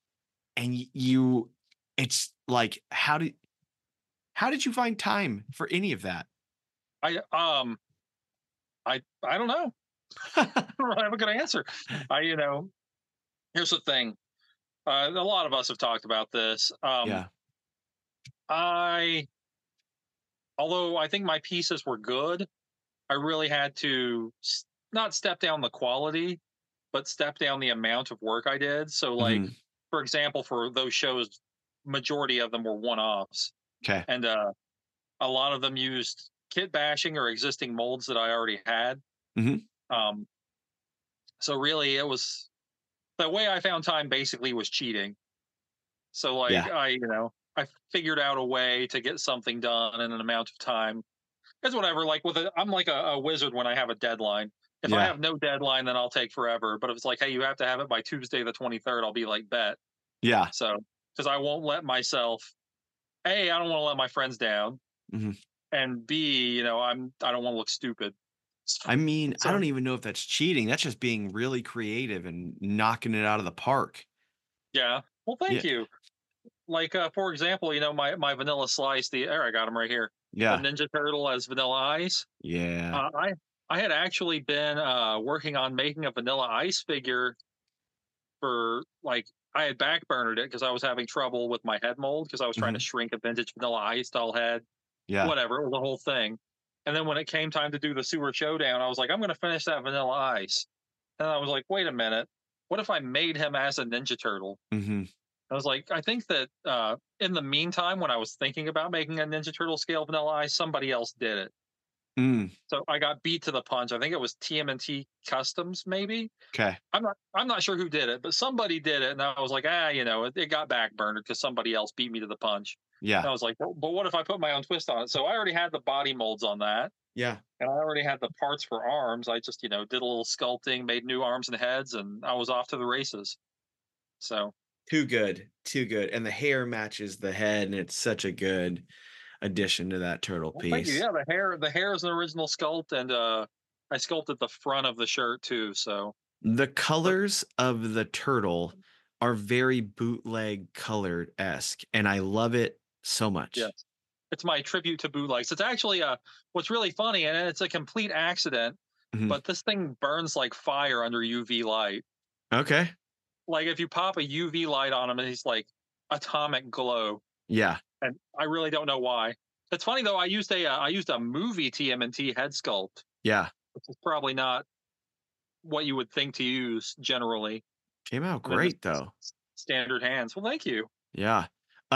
it's like, how did you find time for any of that? I don't know. I don't have a good answer. Here's the thing. A lot of us have talked about this. Although I think my pieces were good, I really had to not step down the quality, but step down the amount of work I did. So like, for example, for those shows, majority of them were one-offs. Okay. And a lot of them used kit bashing or existing molds that I already had. So really it was, the way I found time basically was cheating. So like, I figured out a way to get something done in an amount of time. It's whatever. Like I'm like a wizard when I have a deadline. If I have no deadline, then I'll take forever. But if it's like, hey, you have to have it by Tuesday the 23rd, I'll be like, bet. Yeah. So, because I won't let myself, A, I don't want to let my friends down. And B, I don't want to look stupid. I mean, I don't even know if that's cheating. That's just being really creative and knocking it out of the park. Yeah. Well, thank you. Like, for example, my Vanilla Slice, I got them right here. Yeah. The Ninja Turtle as Vanilla Ice. Yeah. I had actually been working on making a Vanilla Ice figure for, like, I had backburnered it because I was having trouble with my head mold because I was trying to shrink a vintage Vanilla Ice doll head. Yeah. Whatever, the whole thing. And then when it came time to do the Sewer Showdown, I was like, I'm going to finish that Vanilla Ice. And I was like, wait a minute. What if I made him as a Ninja Turtle? I was like, I think that in the meantime, when I was thinking about making a Ninja Turtle scale Vanilla Ice, somebody else did it. So I got beat to the punch. I think it was TMNT Customs, maybe. Okay. I'm not sure who did it, but somebody did it, and I was like, it got backburned because somebody else beat me to the punch. Yeah. And I was like, but what if I put my own twist on it? So I already had the body molds on that. Yeah. And I already had the parts for arms. I just, did a little sculpting, made new arms and heads, and I was off to the races. So. Too good. And the hair matches the head, and it's such a good addition to that turtle piece. Thank you. Yeah, the hair is an original sculpt, and I sculpted the front of the shirt too. So the colors of the turtle are very bootleg colored-esque, and I love it so much. Yes. It's my tribute to bootlegs. It's actually what's really funny, and it's a complete accident, but this thing burns like fire under UV light. Okay. Like if you pop a UV light on him, and he's like atomic glow. Yeah. And I really don't know why. It's funny though. I used a movie TMNT head sculpt. Yeah. Which is probably not what you would think to use generally. Came out great though. Standard hands. Well, thank you. Yeah.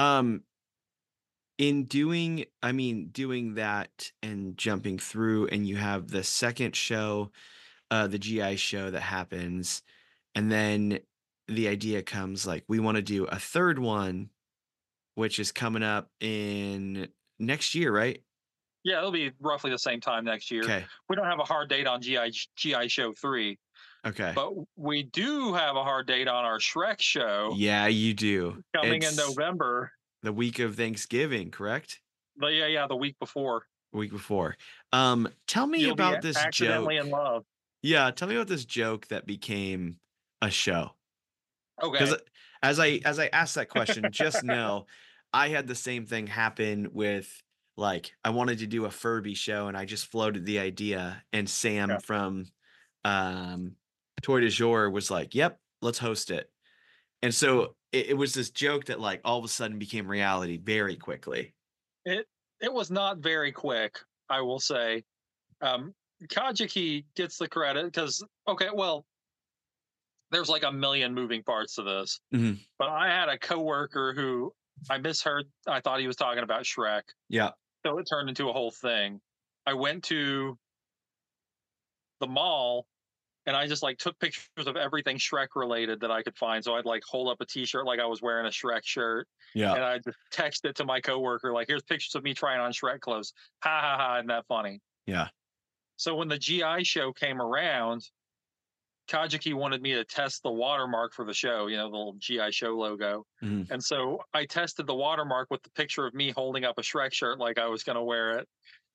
In doing that and jumping through, and you have the second show, the GI show that happens, and then the idea comes like, we want to do a third one. which is coming up in next year, right? Yeah, it'll be roughly the same time next year. Okay. We don't have a hard date on GI Show 3. Okay. But we do have a hard date on our Shrek show. Yeah, you do. Coming in November. The week of Thanksgiving, correct? But yeah, the week before. Week before. Tell me about this accidentally joke. In love. Yeah, tell me about this joke that became a show. Okay. Because as I asked that question, just know I had the same thing happen with, like, I wanted to do a Furby show and I just floated the idea, and Sam from Toy Du Jour was like, "Yep, let's host it." And so it was this joke that, like, all of a sudden became reality very quickly. It was not very quick, I will say. Kajiki gets the credit because, okay, well, there's like a million moving parts to this. Mm-hmm. But I had a coworker who I misheard. I thought he was talking about Shrek. Yeah. So it turned into a whole thing. I went to the mall and I just like took pictures of everything Shrek related that I could find. So I'd like hold up a t-shirt like I was wearing a Shrek shirt. Yeah. And I just text it to my coworker, like, here's pictures of me trying on Shrek clothes. Ha ha ha. Isn't that funny? Yeah. So when the GI show came around, Kajiki wanted me to test the watermark for the show, the little GI show logo. Mm-hmm. And so I tested the watermark with the picture of me holding up a Shrek shirt like I was going to wear it.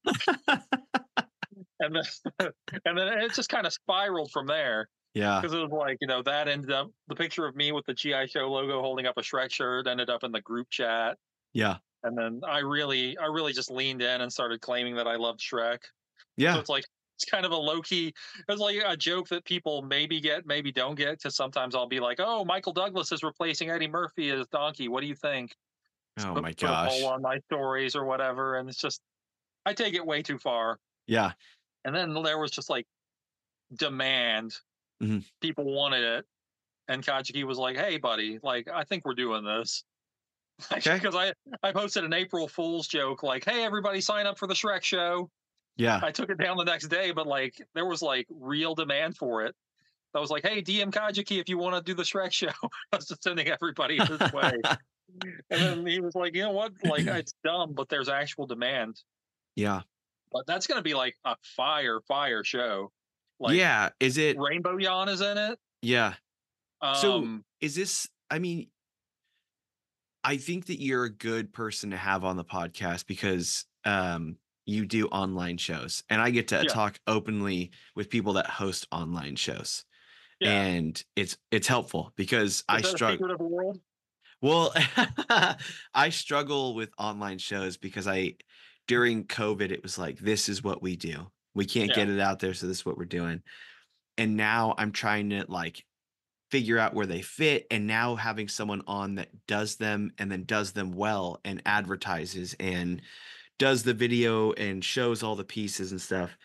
and then it just kind of spiraled from there. Yeah. Because it was like, that ended up, the picture of me with the GI show logo holding up a Shrek shirt ended up in the group chat. Yeah. And then I really just leaned in and started claiming that I loved Shrek. Yeah. So it's like, it's kind of a low-key, it's like a joke that people maybe get, maybe don't get, because sometimes I'll be like, oh, Michael Douglas is replacing Eddie Murphy as Donkey. What do you think? Oh, my gosh. Put a poll on my stories or whatever. And it's just, I take it way too far. Yeah. And then there was just like demand. Mm-hmm. People wanted it. And Kajiki was like, hey, buddy, like, I think we're doing this. Okay. Because I posted an April Fool's joke like, hey, everybody sign up for the Shrek show. Yeah. I took it down the next day, but like there was like real demand for it. I was like, hey, DM Kajiki, if you want to do the Shrek show. I was just sending everybody this way. And then he was like, you know what? Like, it's dumb, but there's actual demand. Yeah. But that's going to be like a fire show. Like, yeah. Is it Rainbow Yawn is in it? Yeah. So is this, I mean, I think that you're a good person to have on the podcast because you do online shows, and I get to talk openly with people that host online shows. Yeah. And it's helpful because I struggle. Well, I struggle with online shows because during COVID, it was like, this is what we do. We can't get it out there. So this is what we're doing. And now I'm trying to like figure out where they fit. And now having someone on that does them and then does them well and advertises and does the video and shows all the pieces and stuff.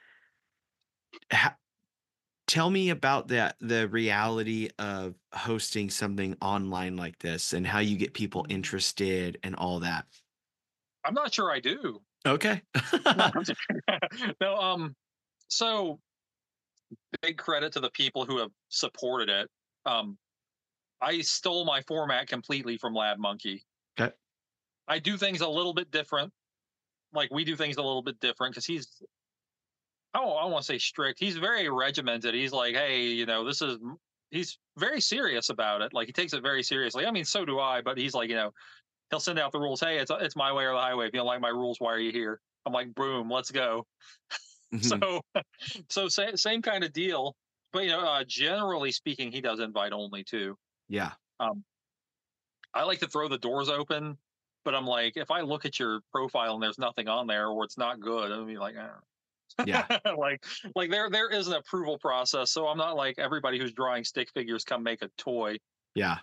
Tell me about the reality of hosting something online like this and how you get people interested and all that. I'm not sure I do. Okay. No, so big credit to the people who have supported it. I stole my format completely from Lad Monkey. Okay. I do things a little bit different. Like we do things a little bit different because I don't want to say strict. He's very regimented. He's like, hey, he's very serious about it. Like he takes it very seriously. I mean, so do I, but he's like, he'll send out the rules. Hey, it's my way or the highway. If you don't like my rules, why are you here? I'm like, boom, let's go. Mm-hmm. So same kind of deal. But, generally speaking, he does invite only too. Yeah. I like to throw the doors open, but I'm like, if I look at your profile and there's nothing on there or it's not good, I'll be like, yeah. like there is an approval process. So I'm not like everybody who's drawing stick figures come make a toy. Yeah.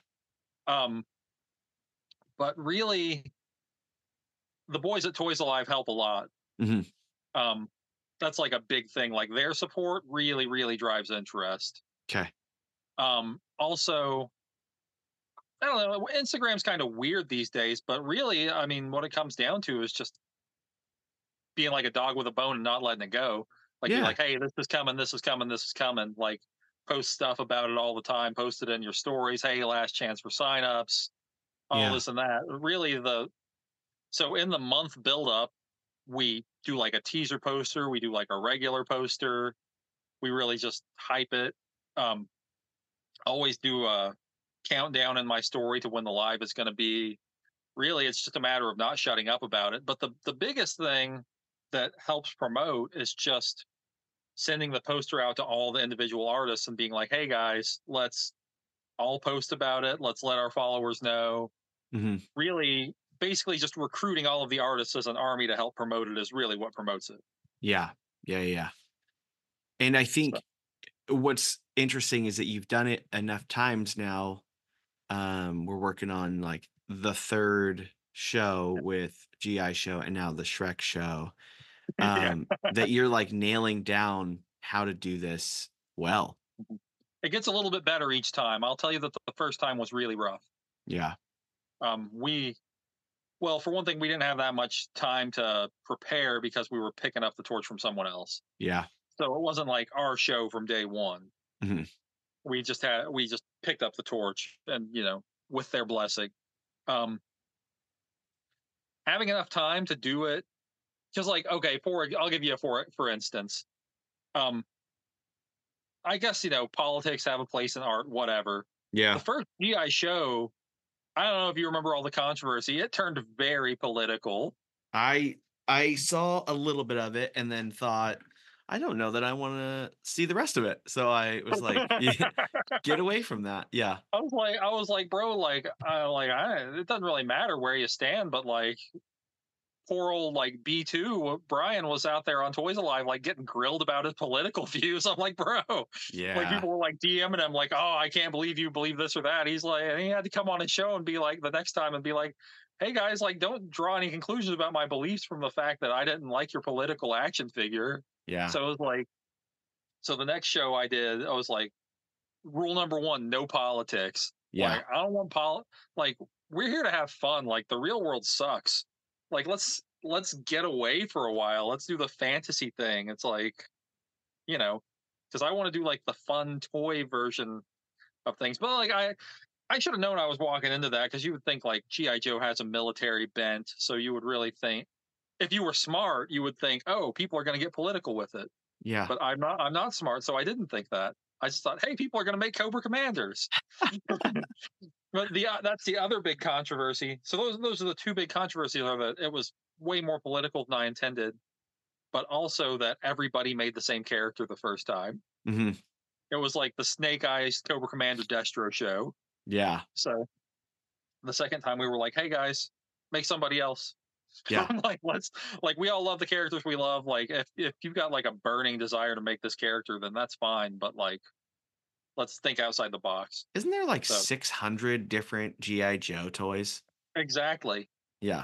But really, the boys at Toys Alive help a lot. Mm-hmm. That's like a big thing. Like their support really, really drives interest. Okay. Also, I don't know. Instagram's kind of weird these days, but really, I mean, what it comes down to is just being like a dog with a bone and not letting it go. Like you're like, hey, this is coming, this is coming, this is coming. Like post stuff about it all the time. Post it in your stories. Hey, last chance for signups. all this and that. Really, so in the month build up, we do like a teaser poster, we do like a regular poster. We really just hype it. Always do a countdown in my story to when the live is going to be. Really, it's just a matter of not shutting up about it. But the biggest thing that helps promote is just sending the poster out to all the individual artists and being like, hey guys, let's all post about it. Let's let our followers know. Really, basically just recruiting all of the artists as an army to help promote it is really what promotes it. Yeah. And I think what's interesting is that you've done it enough times now. We're working on like the third show with GI Show and now the Shrek show. That you're like nailing down how to do this well. It gets a little bit better each time. I'll tell you that the first time was really rough. Yeah. Well, for one thing, we didn't have that much time to prepare because we were picking up the torch from someone else. Yeah. So it wasn't like our show from day one. We just picked up the torch and, with their blessing. Having enough time to do it, just like, okay, I'll give you for instance. I guess, politics have a place in art, whatever. Yeah. The first GI show, I don't know if you remember all the controversy. It turned very political. I saw a little bit of it and then thought, I don't know that I want to see the rest of it. So I was like, get away from that. Yeah. I was like, bro, it doesn't really matter where you stand, but like, poor old like B2 Brian was out there on Toys Alive like getting grilled about his political views. I'm like, bro, like people were like DMing him like, oh, I can't believe you believe this or that. He's like, and he had to come on his show and be like the next time and be like, hey guys, like don't draw any conclusions about my beliefs from the fact that I didn't like your political action figure. Yeah. So it was like, so the next show I did, I was like, rule number 1, no politics. Yeah. Like, I don't want like we're here to have fun. Like the real world sucks. Like let's get away for a while. Let's do the fantasy thing. It's like, because I want to do like the fun toy version of things. But like I should have known I was walking into that, because you would think like G.I. Joe has a military bent. So you would really think, if you were smart, you would think, oh, people are going to get political with it. Yeah. But I'm not smart, so I didn't think that. I just thought, hey, people are going to make Cobra Commanders. But that's the other big controversy. So those are the two big controversies of it. It was way more political than I intended, but also that everybody made the same character the first time. It was like the Snake Eyes Cobra Commander Destro show. Yeah. So the second time we were like, hey guys, make somebody else. Yeah. We all love the characters we love. Like if you've got like a burning desire to make this character, then that's fine. But like, let's think outside the box. Isn't there like 600 different G.I. Joe toys? Exactly. Yeah.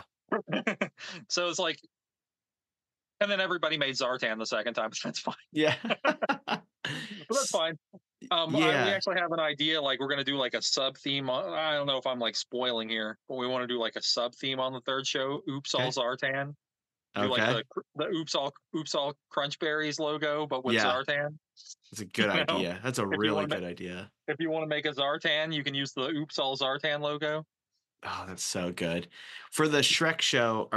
So it's like, and then everybody made Zartan the second time. That's fine. Yeah. But that's fine. We actually have an idea. Like we're going to do like a sub theme. I don't know if I'm like spoiling here, but we want to do like a sub theme on the third show. Oops, all Zartan. Do like the Oops all Crunch Berries logo, but with Zartan. That's a good idea. That's a really good idea. If you want to make a Zartan, you can use the Oops all Zartan logo. Oh, that's so good. For the Shrek show,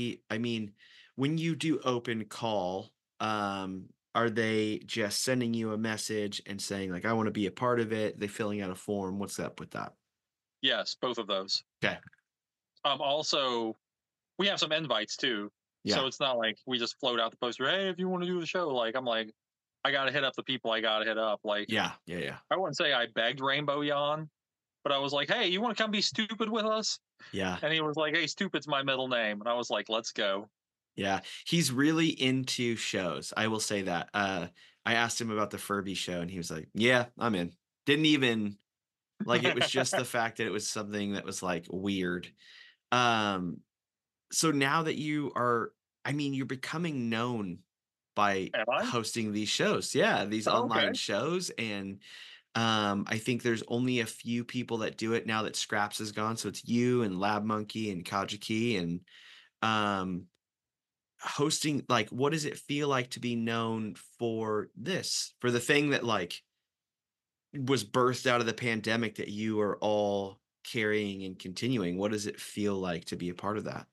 when you do open call, are they just sending you a message and saying like, I want to be a part of it? They filling out a form? What's up with that? Yes, both of those. Okay. Also, we have some invites too. Yeah. So it's not like we just float out the poster. Hey, if you want to do the show, like I'm like, I got to hit up the people I got to hit up. Like, yeah. I wouldn't say I begged Rainbow Yawn, but I was like, hey, you want to come be stupid with us? Yeah. And he was like, hey, stupid's my middle name. And I was like, let's go. Yeah. He's really into shows. I will say that. I asked him about the Furby show and he was like, yeah, I'm in. Didn't even like, it was just the fact that it was something that was like weird. So now that you're becoming known by hosting these shows. Yeah. These online shows. And I think there's only a few people that do it now that Scraps is gone. So it's you and Lab Monkey and Kajiki and hosting. Like, what does it feel like to be known for this, for the thing that like was birthed out of the pandemic that you are all carrying and continuing? What does it feel like to be a part of that?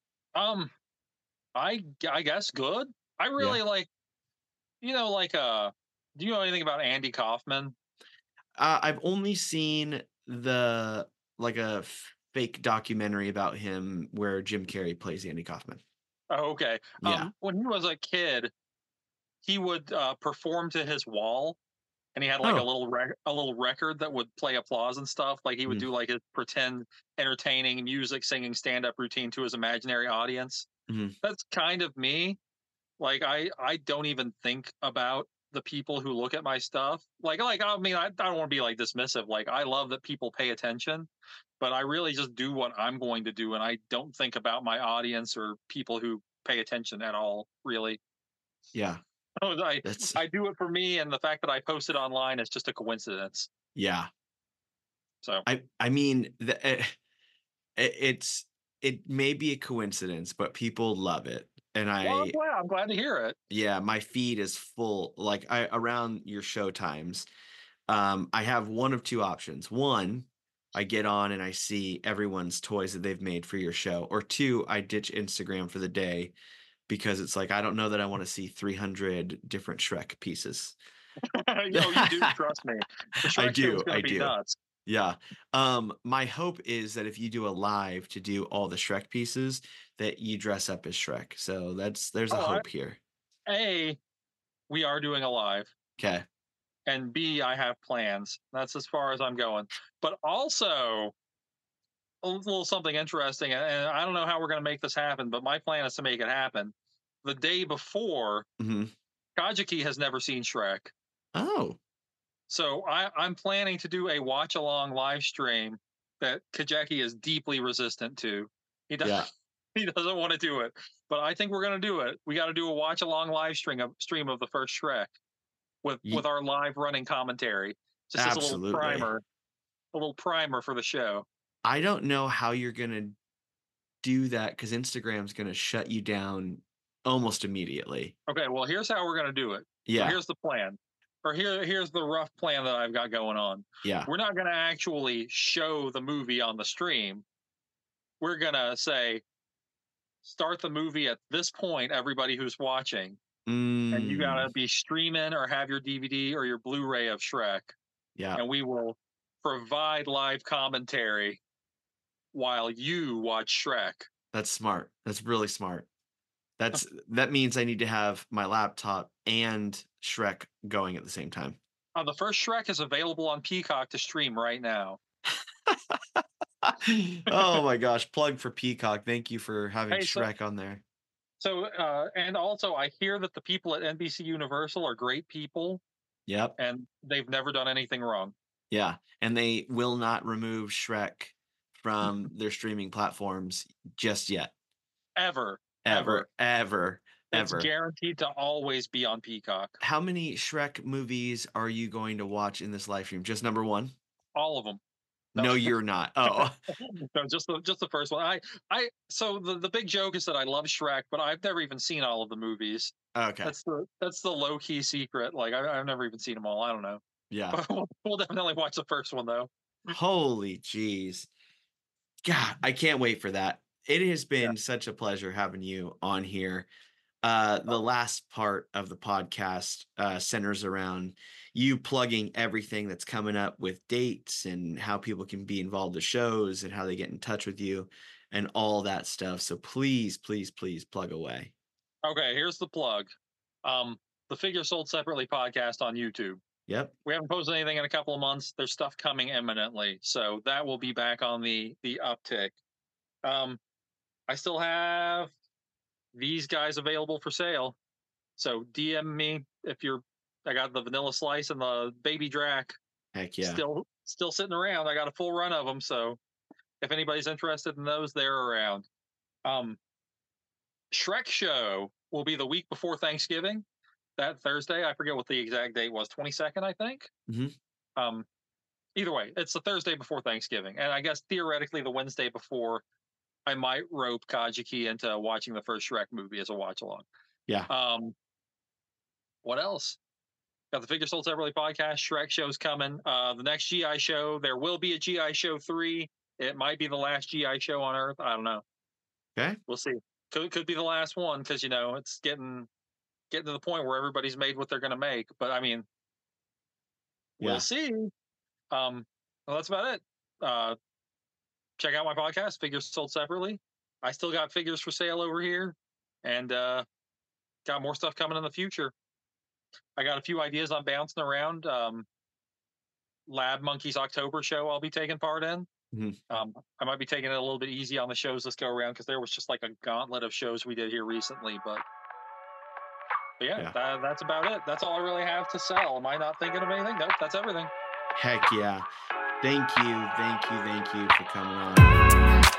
I guess good. I really like, do you know anything about Andy Kaufman? I've only seen a fake documentary about him where Jim Carrey plays Andy Kaufman. Oh, okay. Yeah. When he was a kid, he would perform to his wall, and he had like a little record that would play applause and stuff. Like he would do like his pretend entertaining music, singing stand-up routine to his imaginary audience. That's kind of me. Like I don't even think about the people who look at my stuff. I don't want to be like dismissive. Like I love that people pay attention, but I really just do what I'm going to do, and I don't think about my audience or people who pay attention at all, really. Yeah. I do it for me, and the fact that I post it online is just a coincidence. Yeah. So I mean, it may be a coincidence, but people love it. And I'm glad to hear it. Yeah, my feed is full. Like around your show times, I have one of two options. One, I get on and I see everyone's toys that they've made for your show. Or two, I ditch Instagram for the day because it's like I don't know that I want to see 300 different Shrek pieces. You do, trust me. The Shrek show is gonna be nuts. Yeah. My hope is that if you do a live to do all the Shrek pieces, that you dress up as Shrek. So there's a hope here. A, we are doing a live. Okay. And B, I have plans. That's as far as I'm going. But also, a little something interesting, and I don't know how we're going to make this happen, but my plan is to make it happen. The day before, Kajiki has never seen Shrek. Oh. So I'm planning to do a watch-along live stream that Kajeki is deeply resistant to. He doesn't want to do it, but I think we're going to do it. We got to do a watch-along live stream of the first Shrek with our live running commentary. Just as a little primer for the show. I don't know how you're going to do that because Instagram's going to shut you down almost immediately. Okay, well, here's how we're going to do it. Yeah. So here's the plan. Or here's the rough plan that I've got going on. Yeah. We're not going to actually show the movie on the stream. We're going to say, start the movie at this point, everybody who's watching. And you got to be streaming or have your DVD or your Blu-ray of Shrek. Yeah. And we will provide live commentary while you watch Shrek. That's smart. That's really smart. That means I need to have my laptop and Shrek going at the same time. The first Shrek is available on Peacock to stream right now. Oh my gosh. Plug for Peacock. Thank you for having Shrek on there. So, and also I hear that the people at NBC Universal are great people. Yep. And they've never done anything wrong. Yeah. And they will not remove Shrek from their streaming platforms just yet. Ever. It's guaranteed to always be on Peacock. How many Shrek movies are you going to watch in this live stream? Just number one? All of them. No, you're not. Oh, no, just the first one. So the big joke is that I love Shrek, but I've never even seen all of the movies. Okay, that's the low key secret. Like I've never even seen them all. I don't know. Yeah, but we'll definitely watch the first one though. Holy jeez, God, I can't wait for that. It has been such a pleasure having you on here. The last part of the podcast centers around you plugging everything that's coming up with dates and how people can be involved with shows and how they get in touch with you and all that stuff. So please plug away. Okay, here's the plug. The Figure Sold Separately podcast on YouTube. Yep. We haven't posted anything in a couple of months. There's stuff coming imminently. So that will be back on the uptick. I still have these guys available for sale. So DM me if I got the Vanilla Slice and the Baby Drac. Heck yeah. Still sitting around. I got a full run of them. So if anybody's interested in those, they're around. Shrek Show will be the week before Thanksgiving. That Thursday. I forget what the exact date was. 22nd, I think. Mm-hmm. Either way, it's the Thursday before Thanksgiving. And I guess theoretically the Wednesday before, I might rope Kajiki into watching the first Shrek movie as a watch along. Yeah. What else? Got the Figure Sold Separately podcast. Shrek show's coming. The next GI show, there will be a GI show 3. It might be the last GI show on Earth. I don't know. Okay. We'll see. Could be the last one because, it's getting to the point where everybody's made what they're going to make. But, I mean, we'll see. Well, that's about it. Check out my podcast, Figures Sold Separately. I still got figures for sale over here, and got more stuff coming in the future. I got a few ideas I'm bouncing around. Lab Monkeys October show I'll be taking part in. I might be taking it a little bit easy on the shows this go around because there was just like a gauntlet of shows we did here recently. But yeah. That's about it. That's all I really have to sell. Am I not thinking of anything? Nope, that's everything. Heck yeah. Thank you for coming on.